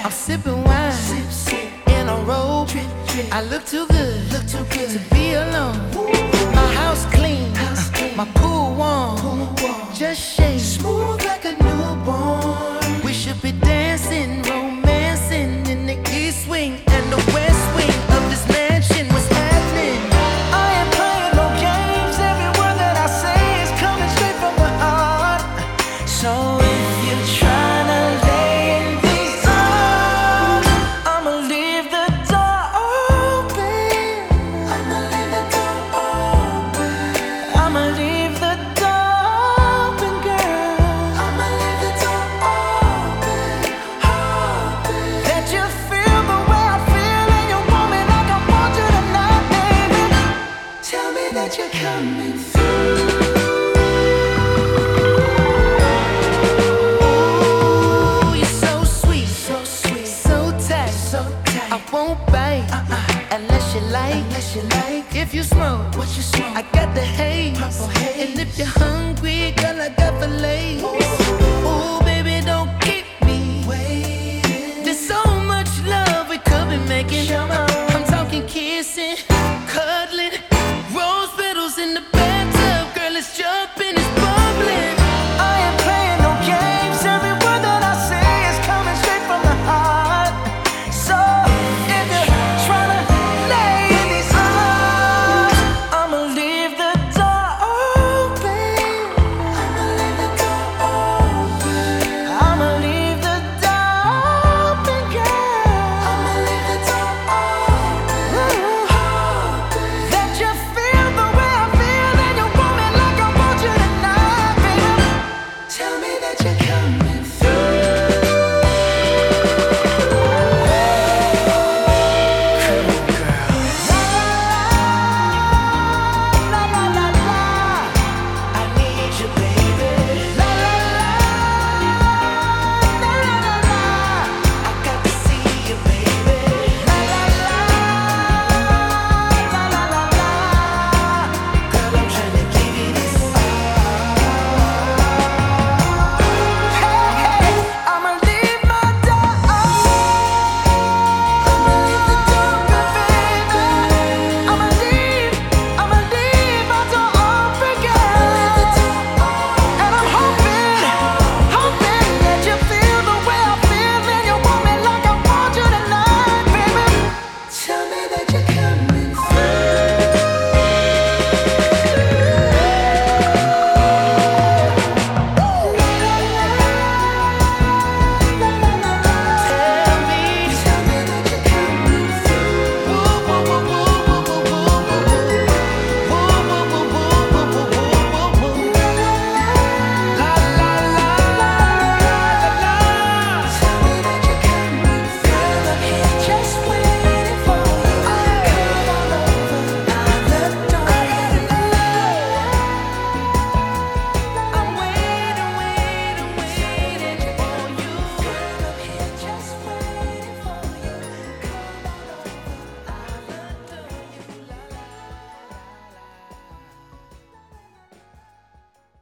I'm sipping wine in a robe. I look too good to be alone. My house clean, my pool warm. Just shake smooth like a newborn. We should be dancing, romancing in the east wing and the west wing of this mansion. What's happening? I ain't playing no games. Every word that I say is coming straight from the heart. So if you're trying to lay in these arms, I'ma leave the door open. I'ma leave the door open. I'ma leave the door open, girl. I'ma leave the door open, open. Let you feel the way I feel, and you want me like I want you tonight, baby. Tell me that you're coming through. I won't bite unless you like. If you smoke, what you smoke? I got the haze. And if you're hungry, girl, I got the lace.